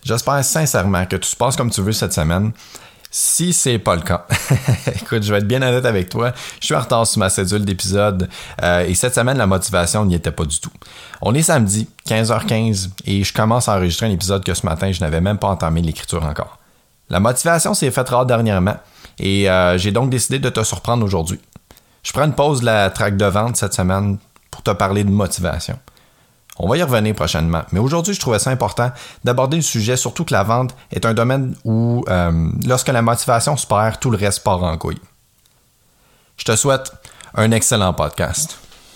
J'espère sincèrement que tout se passe comme tu veux cette semaine. Si c'est pas le cas, écoute, je vais être bien honnête avec toi, je suis en retard sur ma cédule d'épisode et cette semaine, la motivation n'y était pas du tout. On est samedi, 15h15, et je commence à enregistrer un épisode que ce matin, je n'avais même pas entamé l'écriture encore. La motivation s'est faite rare dernièrement et j'ai donc décidé de te surprendre aujourd'hui. Je prends une pause de la traque de vente cette semaine pour te parler de motivation. On va y revenir prochainement, mais aujourd'hui, je trouvais ça important d'aborder le sujet, surtout que la vente est un domaine où, lorsque la motivation se perd, tout le reste part en couille. Je te souhaite un excellent podcast.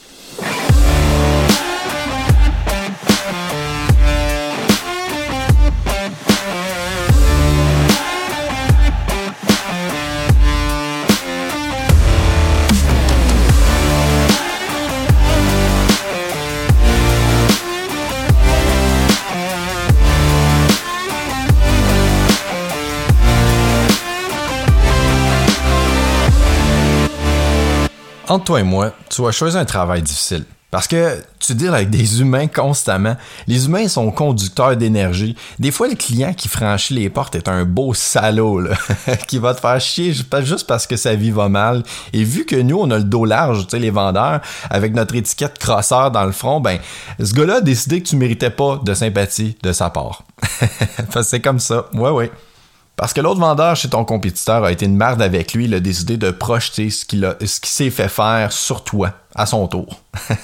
Entre toi et moi, tu vas choisir un travail difficile. Parce que tu deals avec des humains constamment. Les humains sont conducteurs d'énergie. Des fois, le client qui franchit les portes est un beau salaud là, qui va te faire chier juste parce que sa vie va mal. Et vu que nous, on a le dos large, tu sais, les vendeurs, avec notre étiquette crosseur dans le front, ben, ce gars-là a décidé que tu méritais pas de sympathie de sa part. C'est comme ça. Ouais. Parce que l'autre vendeur chez ton compétiteur a été une merde avec lui, il a décidé de projeter ce qu'il s'est fait faire sur toi, à son tour.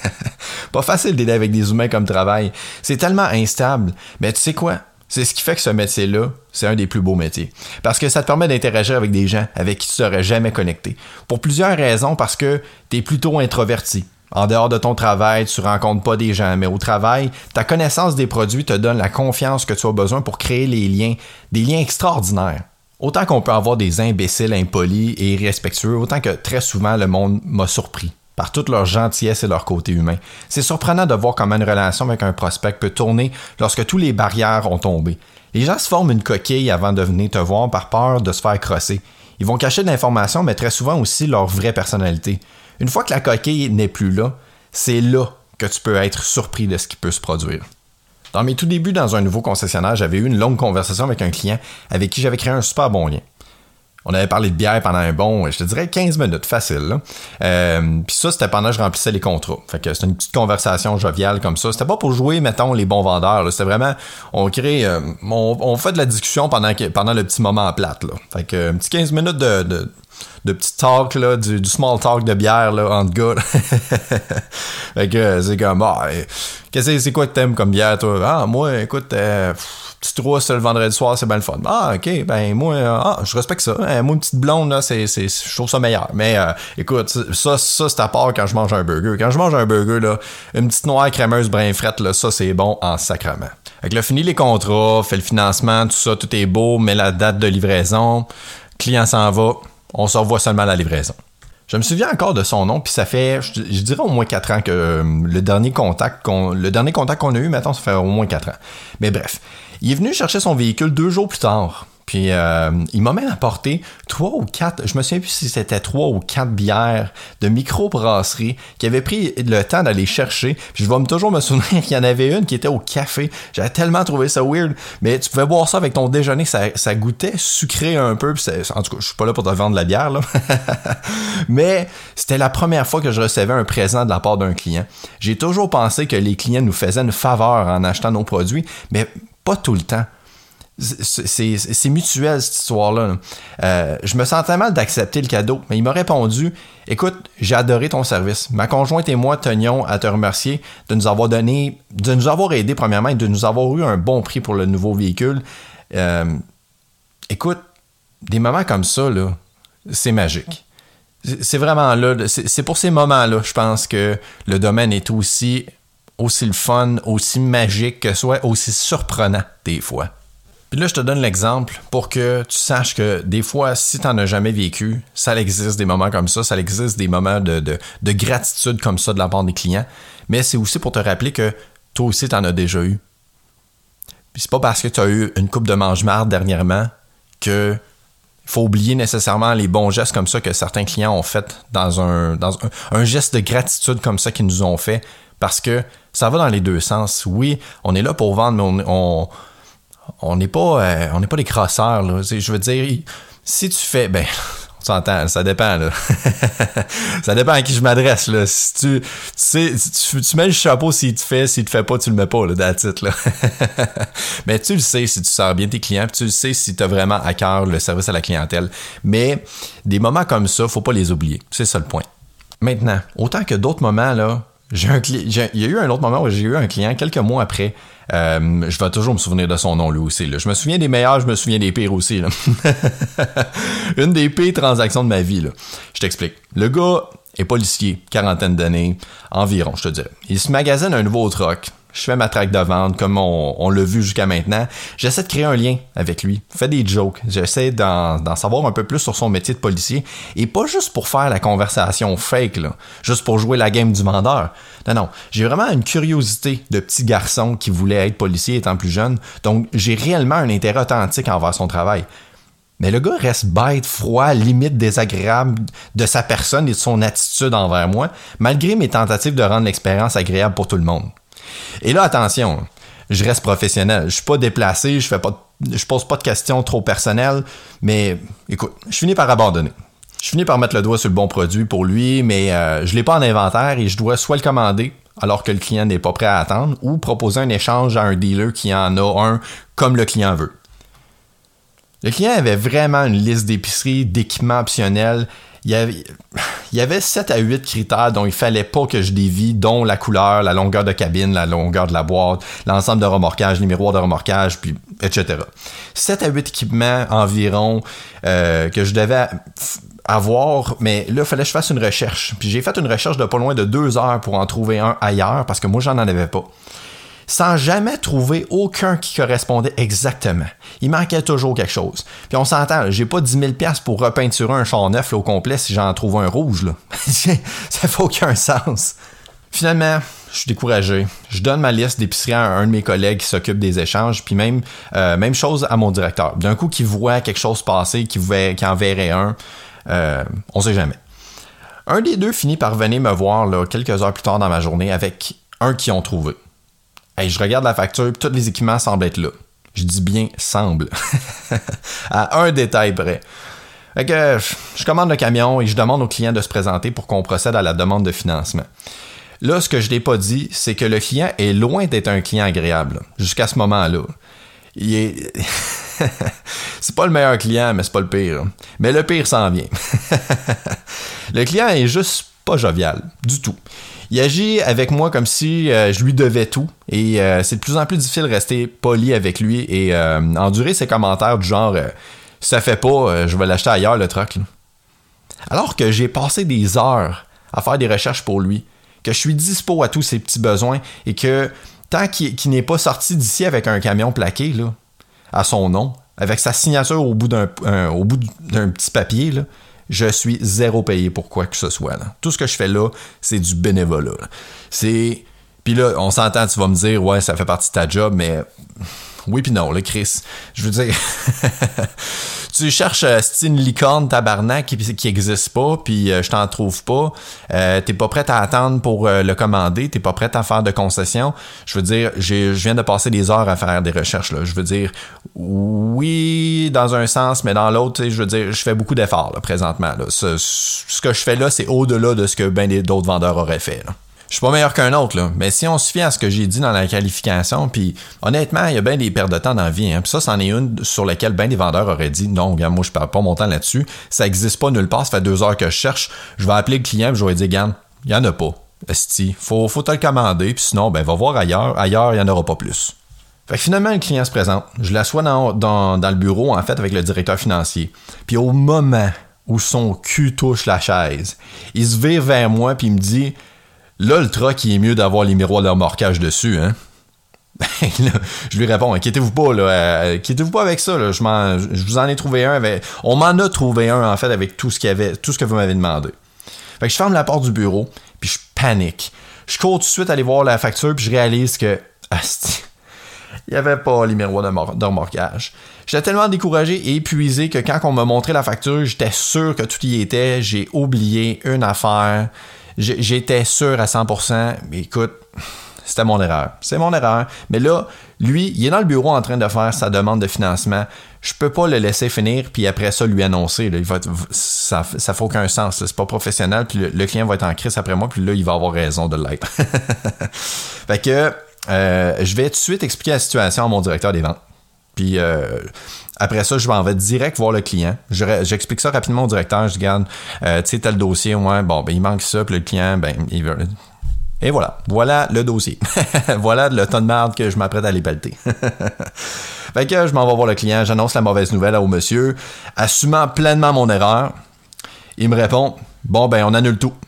Pas facile d'aider avec des humains comme travail. C'est tellement instable. Mais tu sais quoi? C'est ce qui fait que ce métier-là, c'est un des plus beaux métiers. Parce que ça te permet d'interagir avec des gens avec qui tu serais jamais connecté. Pour plusieurs raisons, parce que tu es plutôt introverti. En dehors de ton travail, tu rencontres pas des gens, mais au travail, ta connaissance des produits te donne la confiance que tu as besoin pour créer des liens extraordinaires. Autant qu'on peut avoir des imbéciles impolis et irrespectueux, autant que très souvent le monde m'a surpris par toute leur gentillesse et leur côté humain. C'est surprenant de voir comment une relation avec un prospect peut tourner lorsque toutes les barrières ont tombé. Les gens se forment une coquille avant de venir te voir par peur de se faire crosser. Ils vont cacher de l'information, mais très souvent aussi leur vraie personnalité. Une fois que la coquille n'est plus là, c'est là que tu peux être surpris de ce qui peut se produire. Dans mes tout débuts dans un nouveau concessionnaire, j'avais eu une longue conversation avec un client avec qui j'avais créé un super bon lien. On avait parlé de bière pendant un bon, je te dirais 15 minutes, facile. Puis ça, c'était pendant que je remplissais les contrats. Fait que c'était une petite conversation joviale comme ça. C'était pas pour jouer, mettons, les bons vendeurs. Là. C'était vraiment, on crée, on fait de la discussion pendant le petit moment plate. Là. Fait que un petit 15 minutes de petit talk, là, du small talk de bière là, entre gars. Fait que c'est comme, c'est quoi que t'aimes comme bière, toi? Ah, moi, écoute, petit 3 le vendredi soir, c'est bien le fun. Ah, ok, ben moi, je respecte ça. Moi, une petite blonde, là, je trouve ça meilleur. Mais écoute, ça, c'est à part quand je mange un burger. Quand je mange un burger, là, une petite noire crémeuse brin frette, là, ça, c'est bon en sacrement. Fait que là, fini les contrats, fait le financement, tout ça, tout est beau, met la date de livraison, client s'en va, on se revoit seulement à la livraison. Je me souviens encore de son nom, puis ça fait, je dirais au moins 4 ans que le dernier contact qu'on a eu, maintenant, ça fait au moins 4 ans. Mais bref, il est venu chercher son véhicule 2 jours plus tard. Puis il m'a même apporté 3 ou 4, je me souviens plus si c'était 3 ou 4 bières de microbrasserie qui avait pris le temps d'aller chercher. Puis je vais toujours me souvenir qu'il y en avait une qui était au café. J'avais tellement trouvé ça weird. Mais tu pouvais boire ça avec ton déjeuner, ça goûtait sucré un peu. Puis en tout cas, je suis pas là pour te vendre de la bière, là. Mais c'était la première fois que je recevais un présent de la part d'un client. J'ai toujours pensé que les clients nous faisaient une faveur en achetant nos produits, mais pas tout le temps. C'est mutuel cette histoire-là. Je me sentais mal d'accepter le cadeau, mais il m'a répondu « Écoute, j'ai adoré ton service. Ma conjointe et moi tenions à te remercier de nous avoir aidé premièrement et de nous avoir eu un bon prix pour le nouveau véhicule. Écoute, des moments comme ça, là, c'est magique. C'est vraiment là, c'est pour ces moments-là, je pense que le domaine est aussi le fun, aussi magique que soit aussi surprenant des fois. Puis là, je te donne l'exemple pour que tu saches que des fois, si tu n'en as jamais vécu, ça existe des moments comme ça existe des moments de gratitude comme ça de la part des clients, mais c'est aussi pour te rappeler que toi aussi, tu en as déjà eu. Puis c'est pas parce que tu as eu une coupe de mange-marde dernièrement que faut oublier nécessairement les bons gestes comme ça que certains clients ont fait dans un geste de gratitude comme ça qu'ils nous ont fait, parce que ça va dans les deux sens. Oui, on est là pour vendre, mais on n'est pas des crosseurs, là. Je veux dire, si tu fais, ben, on s'entend, ça dépend, là. Ça dépend à qui je m'adresse, là. Si tu sais, tu mets le chapeau s'il te fait pas, tu le mets pas, là, that's it, là. Mais tu le sais si tu sers bien tes clients, puis tu le sais si tu as vraiment à cœur le service à la clientèle. Mais des moments comme ça, faut pas les oublier. C'est ça le point. Maintenant, autant que d'autres moments, là, il y a eu un autre moment où j'ai eu un client quelques mois après. Je vais toujours me souvenir de son nom, lui aussi, là. Je me souviens des meilleurs, je me souviens des pires aussi, là. Une des pires transactions de ma vie, là. Je t'explique. Le gars est policier, quarantaine d'années, environ, je te dirais. Il se magasine un nouveau truck. Je fais ma traque de vente, comme on l'a vu jusqu'à maintenant. J'essaie de créer un lien avec lui. Je fais des jokes. J'essaie d'en savoir un peu plus sur son métier de policier. Et pas juste pour faire la conversation fake, là. Juste pour jouer la game du vendeur. Non. J'ai vraiment une curiosité de petit garçon qui voulait être policier étant plus jeune. Donc, j'ai réellement un intérêt authentique envers son travail. Mais le gars reste bête, froid, limite désagréable de sa personne et de son attitude envers moi, malgré mes tentatives de rendre l'expérience agréable pour tout le monde. Et là, attention, je reste professionnel. Je suis pas déplacé, je pose pas de questions trop personnelles, mais écoute, je finis par abandonner. Je finis par mettre le doigt sur le bon produit pour lui, mais je l'ai pas en inventaire et je dois soit le commander alors que le client n'est pas prêt à attendre ou proposer un échange à un dealer qui en a un comme le client veut. Le client avait vraiment une liste d'épiceries, d'équipements optionnels. Il y avait 7 à 8 critères dont il fallait pas que je dévie, dont la couleur, la longueur de cabine, la longueur de la boîte, l'ensemble de remorquage, les miroirs de remorquage, puis etc. 7 à 8 équipements environ que je devais avoir, mais là, il fallait que je fasse une recherche. Puis j'ai fait une recherche de pas loin de 2 heures pour en trouver un ailleurs, parce que moi, j'en avais pas. Sans jamais trouver aucun qui correspondait exactement. Il manquait toujours quelque chose. Puis on s'entend, là, j'ai pas 10 000 $ pour repeinturer un char neuf là, au complet si j'en trouve un rouge. Là. Ça fait aucun sens. Finalement, je suis découragé. Je donne ma liste d'épicerie à un de mes collègues qui s'occupe des échanges, puis même chose à mon directeur. D'un coup, qui voit quelque chose passer, qui en verrait un, on sait jamais. Un des deux finit par venir me voir là, quelques heures plus tard dans ma journée avec un qu'ils ont trouvé. Hey, je regarde la facture et tous les équipements semblent être là. Je dis bien semble. À un détail près. Fait que je commande le camion et je demande au client de se présenter pour qu'on procède à la demande de financement. Là, ce que je n'ai pas dit, c'est que le client est loin d'être un client agréable. Là, jusqu'à ce moment-là. Il est... c'est pas le meilleur client, mais c'est pas le pire. Mais le pire s'en vient. Le client est juste pas jovial. Du tout. Il agit avec moi comme si je lui devais tout et c'est de plus en plus difficile de rester poli avec lui et endurer ses commentaires du genre ça fait pas, je vais l'acheter ailleurs le truck. Là. Alors que j'ai passé des heures à faire des recherches pour lui, que je suis dispo à tous ses petits besoins et que tant qu'il n'est pas sorti d'ici avec un camion plaqué là, à son nom, avec sa signature au bout d'un petit papier, là, je suis zéro payé pour quoi que ce soit. Là. Tout ce que je fais là, c'est du bénévolat. Là. Puis là, on s'entend, tu vas me dire, ouais, ça fait partie de ta job, mais oui puis non, là, Chris. Je veux dire, tu cherches une licorne tabarnak qui existe pas, puis je t'en trouve pas. T'es pas prête à attendre pour le commander, t'es pas prête à faire de concessions. Je veux dire, je viens de passer des heures à faire des recherches. Là. Je veux dire, oui, dans un sens, mais dans l'autre, je veux dire, je fais beaucoup d'efforts là, présentement. Là. Ce que je fais là, c'est au-delà de ce que ben d'autres vendeurs auraient fait. Là. Je suis pas meilleur qu'un autre, là. Mais si on se fie à ce que j'ai dit dans la qualification, puis honnêtement, il y a bien des pertes de temps dans la vie. Hein. Puis ça, c'en est une sur laquelle bien des vendeurs auraient dit non, regarde, moi, je perds pas mon temps là-dessus. Ça existe pas nulle part, ça fait 2 heures que je cherche. Je vais appeler le client, puis je vais dire, regarde, il y en a pas. Esti, faut te le commander, puis sinon, ben, va voir ailleurs. Ailleurs, il y en aura pas plus. Fait que finalement, le client se présente. Je l'assois dans le bureau, en fait, avec le directeur financier. Puis au moment où son cul touche la chaise, il se vire vers moi, puis il me dit... Là, le truck, il est mieux d'avoir les miroirs de remorquage dessus, hein? Là, je lui réponds, inquiétez-vous pas, là, inquiétez-vous pas avec ça, là, je vous en ai trouvé un, on m'en a trouvé un, en fait, avec tout ce que vous m'avez demandé. Fait que je ferme la porte du bureau, puis je panique. Je cours tout de suite aller voir la facture, puis je réalise que, il n'y avait pas les miroirs de remorquage. J'étais tellement découragé et épuisé que quand on m'a montré la facture, j'étais sûr que tout y était, j'ai oublié une affaire. J'étais sûr à 100%, mais écoute, c'était mon erreur. C'est mon erreur. Mais là, lui, il est dans le bureau en train de faire sa demande de financement. Je peux pas le laisser finir, puis après ça, lui annoncer. Là, ça fait aucun sens. Là. C'est pas professionnel, puis le client va être en crise après moi, puis là, il va avoir raison de l'être. Fait que je vais tout de suite expliquer la situation à mon directeur des ventes. Puis après ça, je m'en vais direct voir le client. J'explique ça rapidement au directeur. Je dis, regarde, tu sais, t'as le dossier, ouais, bon, ben il manque ça, puis le client, ben, il veut... Et voilà le dossier. Voilà le ton de merde que je m'apprête à aller pelleter. Fait que je m'en vais voir le client, j'annonce la mauvaise nouvelle au monsieur, assumant pleinement mon erreur. Il me répond, bon ben on annule tout.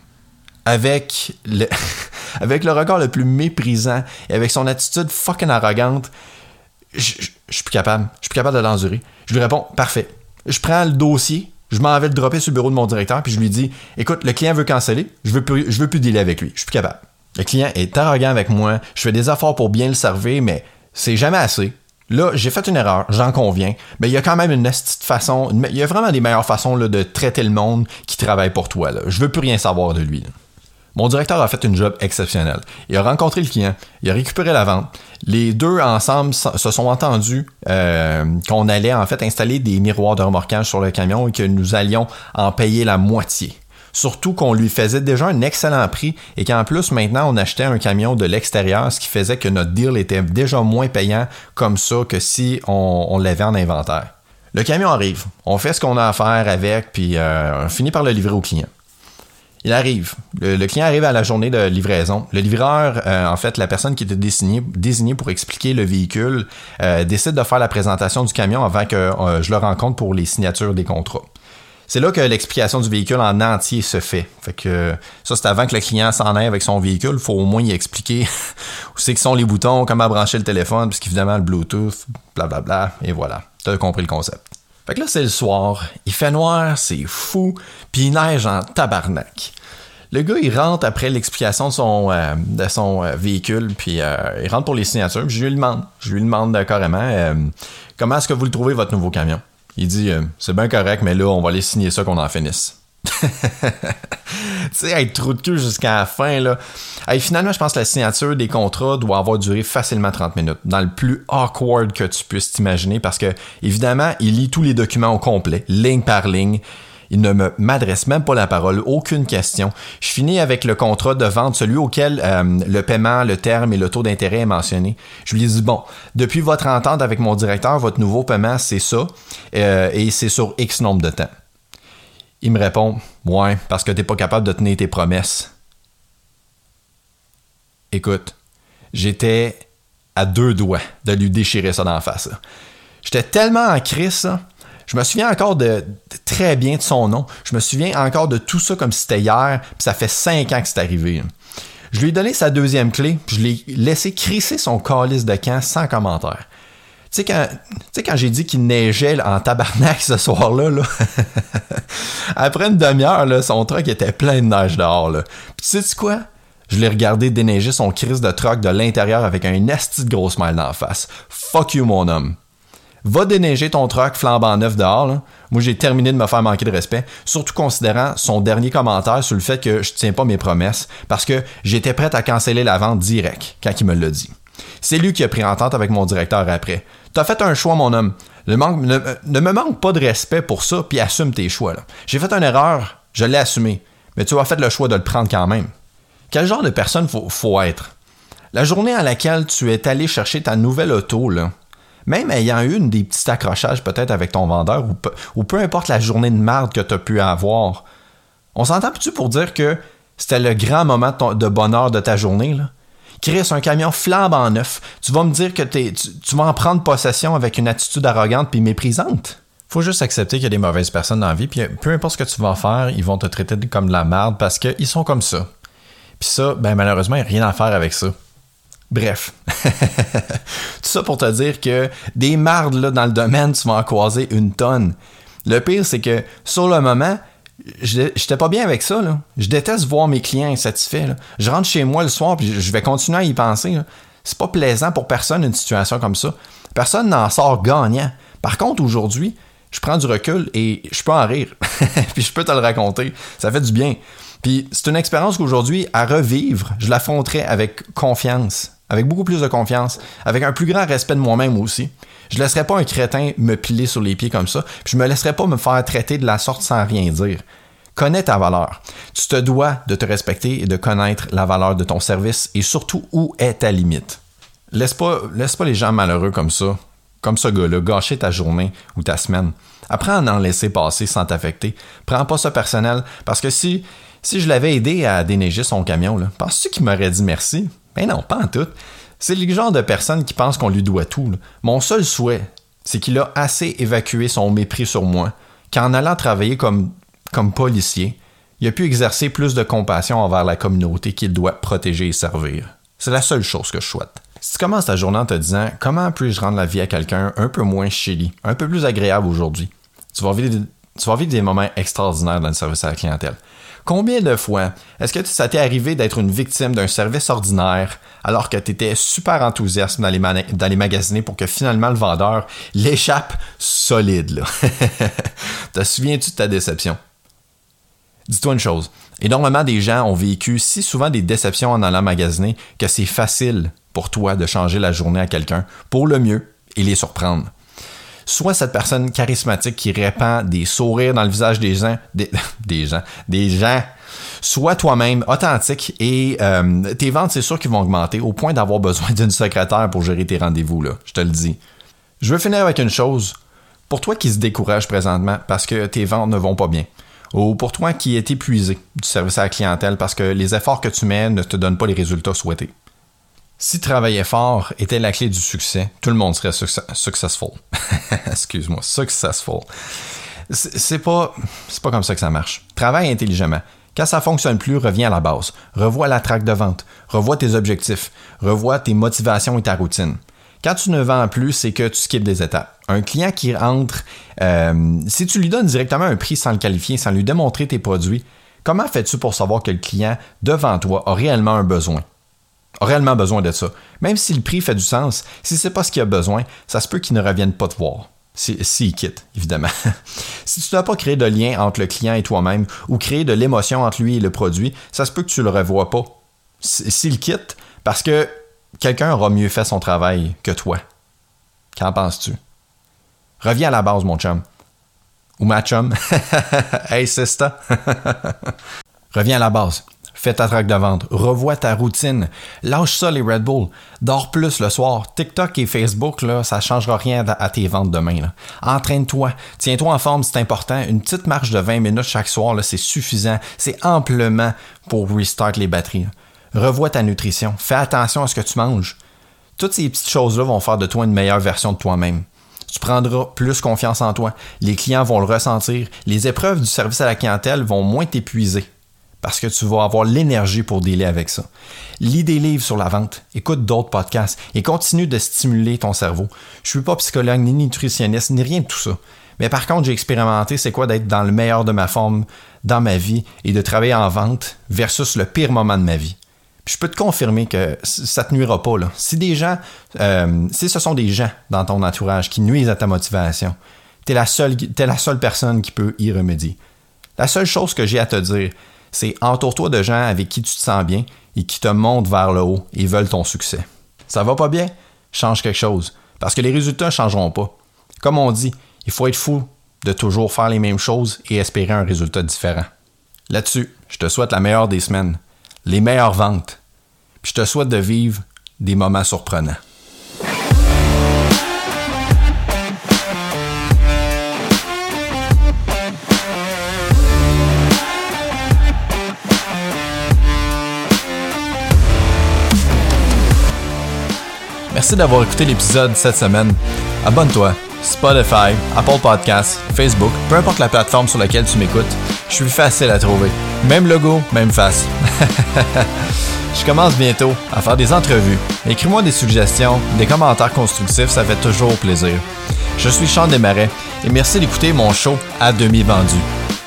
Avec le regard le plus méprisant et avec son attitude fucking arrogante, je suis plus capable. Je suis plus capable de l'endurer. Je lui réponds, parfait. Je prends le dossier, je m'en vais le dropper sur le bureau de mon directeur, puis je lui dis, écoute, le client veut canceller, je veux plus dealer avec lui. Je suis plus capable. Le client est arrogant avec moi, je fais des efforts pour bien le servir, mais c'est jamais assez. Là, j'ai fait une erreur, j'en conviens, mais il y a quand même une petite façon, il y a vraiment des meilleures façons là, de traiter le monde qui travaille pour toi. Là. Je veux plus rien savoir de lui. Là. Mon directeur a fait une job exceptionnelle. Il a rencontré le client, il a récupéré la vente. Les deux ensemble se sont entendus qu'on allait en fait installer des miroirs de remorquage sur le camion et que nous allions en payer la moitié. Surtout qu'on lui faisait déjà un excellent prix et qu'en plus, maintenant, on achetait un camion de l'extérieur, ce qui faisait que notre deal était déjà moins payant comme ça que si on l'avait en inventaire. Le camion arrive, on fait ce qu'on a à faire avec, puis on finit par le livrer au client. Il arrive. Le client arrive à la journée de livraison. Le livreur, en fait, la personne qui était désignée pour expliquer le véhicule, décide de faire la présentation du camion avant que je le rencontre pour les signatures des contrats. C'est là que l'explication du véhicule en entier se fait. Fait que ça, c'est avant que le client s'en aille avec son véhicule. Il faut au moins y expliquer où c'est que sont les boutons, comment brancher le téléphone, puisqu'évidemment, le Bluetooth, blablabla, et voilà. Tu as compris le concept. Fait que là, c'est le soir. Il fait noir, c'est fou, puis il neige en tabarnak. Le gars, il rentre après l'explication de son véhicule, puis il rentre pour les signatures, puis je lui demande carrément comment est-ce que vous le trouvez, votre nouveau camion? Il dit, c'est bien correct, mais là, on va aller signer ça qu'on en finisse. Tu sais, être trou de cul jusqu'à la fin, là. Hey, finalement, je pense que la signature des contrats doit avoir duré facilement 30 minutes, dans le plus awkward que tu puisses t'imaginer, parce que, évidemment, il lit tous les documents au complet, ligne par ligne. Il ne m'adresse même pas la parole, aucune question. Je finis avec le contrat de vente, celui auquel le paiement, le terme et le taux d'intérêt est mentionné. Je lui dis, bon, depuis votre entente avec mon directeur, votre nouveau paiement, c'est ça, et c'est sur X nombre de temps. Il me répond, ouais, parce que t'es pas capable de tenir tes promesses. Écoute, j'étais à 2 doigts de lui déchirer ça dans la face. Là. J'étais tellement en crise, là. Je me souviens encore de très bien de son nom. Je me souviens encore de tout ça comme si c'était hier, puis ça fait 5 ans que c'est arrivé. Là. Je lui ai donné sa deuxième clé, puis je l'ai laissé crisser son calice de camp sans commentaire. Tu sais, quand j'ai dit qu'il neigeait en tabarnak ce soir-là, là, après une demi-heure, là, son truck était plein de neige dehors. Là. Puis tu sais quoi? Je l'ai regardé déneiger son crise de truck de l'intérieur avec un asti de gros smile dans la face. Fuck you, mon homme. Va déneiger ton truck flambant neuf dehors. Là. Moi, j'ai terminé de me faire manquer de respect, surtout considérant son dernier commentaire sur le fait que je tiens pas mes promesses, parce que j'étais prêt à canceller la vente direct quand il me l'a dit. C'est lui qui a pris entente avec mon directeur après. T'as fait un choix, mon homme. Ne me manque pas de respect pour ça, puis assume tes choix. Là. J'ai fait une erreur, je l'ai assumé, mais tu as fait le choix de le prendre quand même. Quel genre de personne faut être? La journée à laquelle tu es allé chercher ta nouvelle auto, là, même ayant eu des petits accrochages peut-être avec ton vendeur ou peu importe la journée de merde que tu as pu avoir, on s'entend-tu pour dire que c'était le grand moment de bonheur de ta journée, là? Chris, un camion flambant neuf, tu vas me dire que tu vas en prendre possession avec une attitude arrogante puis méprisante? Faut juste accepter qu'il y a des mauvaises personnes dans la vie, puis peu importe ce que tu vas faire, ils vont te traiter comme de la merde parce qu'ils sont comme ça. Puis ça, ben malheureusement, il n'y a rien à faire avec ça. Bref, tout ça pour te dire que des mardes là, dans le domaine, tu vas en croiser une tonne. Le pire, c'est que sur le moment, j'étais pas bien avec ça. Là. Je déteste voir mes clients insatisfaits. Là. Je rentre chez moi le soir puis je vais continuer à y penser. Là. C'est pas plaisant pour personne une situation comme ça. Personne n'en sort gagnant. Par contre, aujourd'hui, je prends du recul et je peux en rire. Puis je peux te le raconter. Ça fait du bien. Puis c'est une expérience qu'aujourd'hui, à revivre, je l'affronterais avec confiance, avec beaucoup plus de confiance, avec un plus grand respect de moi-même aussi. Je laisserais pas un crétin me piler sur les pieds comme ça, puis je me laisserais pas me faire traiter de la sorte sans rien dire. Connais ta valeur. Tu te dois de te respecter et de connaître la valeur de ton service et surtout où est ta limite. Laisse pas les gens malheureux comme ce gars-là, gâcher ta journée ou ta semaine. Apprends à en laisser passer sans t'affecter. Prends pas ça personnel, parce que si je l'avais aidé à déneiger son camion, là, penses-tu qu'il m'aurait dit merci? Ben non, pas en tout. C'est le genre de personne qui pense qu'on lui doit tout. Là. Mon seul souhait, c'est qu'il a assez évacué son mépris sur moi, qu'en allant travailler comme policier, il a pu exercer plus de compassion envers la communauté qu'il doit protéger et servir. C'est la seule chose que je souhaite. Si tu commences ta journée en te disant « Comment puis-je rendre la vie à quelqu'un un peu moins shitty, un peu plus agréable aujourd'hui? » Tu vas vivre des moments extraordinaires dans le service à la clientèle. Combien de fois est-ce que ça t'est arrivé d'être une victime d'un service ordinaire alors que tu étais super enthousiaste d'aller magasiner pour que finalement le vendeur l'échappe solide, là? Te souviens-tu de ta déception? Dis-toi une chose, énormément des gens ont vécu si souvent des déceptions en allant magasiner que c'est facile pour toi de changer la journée à quelqu'un pour le mieux et les surprendre. Sois cette personne charismatique qui répand des sourires dans le visage des gens. Sois toi-même authentique et tes ventes, c'est sûr qu'ils vont augmenter au point d'avoir besoin d'une secrétaire pour gérer tes rendez-vous, là, je te le dis. Je veux finir avec une chose. Pour toi qui se décourage présentement parce que tes ventes ne vont pas bien, ou pour toi qui est épuisé du service à la clientèle parce que les efforts que tu mets ne te donnent pas les résultats souhaités. Si travailler fort était la clé du succès, tout le monde serait successful. Excuse-moi, successful. C'est pas comme ça que ça marche. Travaille intelligemment. Quand ça fonctionne plus, reviens à la base. Revois la traque de vente. Revois tes objectifs. Revois tes motivations et ta routine. Quand tu ne vends plus, c'est que tu skippes des étapes. Un client qui rentre, si tu lui donnes directement un prix sans le qualifier, sans lui démontrer tes produits, comment fais-tu pour savoir que le client devant toi a réellement un besoin? A réellement besoin de ça. Même si le prix fait du sens, si c'est pas ce qu'il a besoin, ça se peut qu'il ne revienne pas te voir. S'il quitte, évidemment. Si tu n'as pas créé de lien entre le client et toi-même ou créé de l'émotion entre lui et le produit, ça se peut que tu le revoies pas. S'il quitte, parce que quelqu'un aura mieux fait son travail que toi. Qu'en penses-tu? Reviens à la base, mon chum. Ou ma chum. Hey, sister. Reviens à la base. Fais ta traque de vente. Revois ta routine. Lâche ça, les Red Bull. Dors plus le soir. TikTok et Facebook, là, ça ne changera rien à tes ventes demain. Là. Entraîne-toi. Tiens-toi en forme, c'est important. Une petite marche de 20 minutes chaque soir, là, c'est suffisant. C'est amplement pour restart les batteries. Revois ta nutrition. Fais attention à ce que tu manges. Toutes ces petites choses-là vont faire de toi une meilleure version de toi-même. Tu prendras plus confiance en toi. Les clients vont le ressentir. Les épreuves du service à la clientèle vont moins t'épuiser parce que tu vas avoir l'énergie pour dealer avec ça. Lis des livres sur la vente, écoute d'autres podcasts et continue de stimuler ton cerveau. Je suis pas psychologue, ni nutritionniste, ni rien de tout ça. Mais par contre, j'ai expérimenté c'est quoi d'être dans le meilleur de ma forme dans ma vie et de travailler en vente versus le pire moment de ma vie. Puis je peux te confirmer que ça te nuira pas, là. Si ce sont des gens dans ton entourage qui nuisent à ta motivation, t'es la seule personne qui peut y remédier. La seule chose que j'ai à te dire, c'est entoure-toi de gens avec qui tu te sens bien et qui te montent vers le haut et veulent ton succès. Ça va pas bien? Change quelque chose. Parce que les résultats ne changeront pas. Comme on dit, il faut être fou de toujours faire les mêmes choses et espérer un résultat différent. Là-dessus, je te souhaite la meilleure des semaines, les meilleures ventes, puis je te souhaite de vivre des moments surprenants. Merci d'avoir écouté l'épisode cette semaine. Abonne-toi. Spotify, Apple Podcasts, Facebook, peu importe la plateforme sur laquelle tu m'écoutes, je suis facile à trouver. Même logo, même face. Je commence bientôt à faire des entrevues. Écris-moi des suggestions, des commentaires constructifs, ça fait toujours plaisir. Je suis Sean Desmarais et merci d'écouter mon show à demi vendu.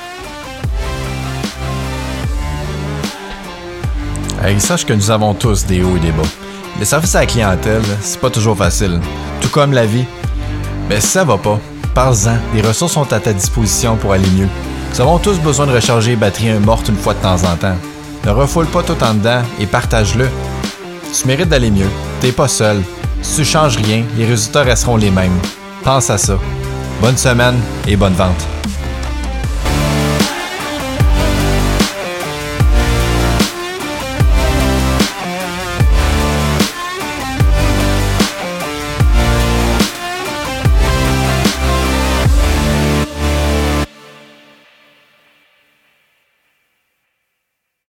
Hey, sache que nous avons tous des hauts et des bas. Le service à la clientèle, c'est pas toujours facile. Tout comme la vie. Mais si ça va pas, parle-en. Les ressources sont à ta disposition pour aller mieux. Nous avons tous besoin de recharger les batteries mortes une fois de temps en temps. Ne refoule pas tout en dedans et partage-le. Tu mérites d'aller mieux. T'es pas seul. Si tu changes rien, les résultats resteront les mêmes. Pense à ça. Bonne semaine et bonne vente.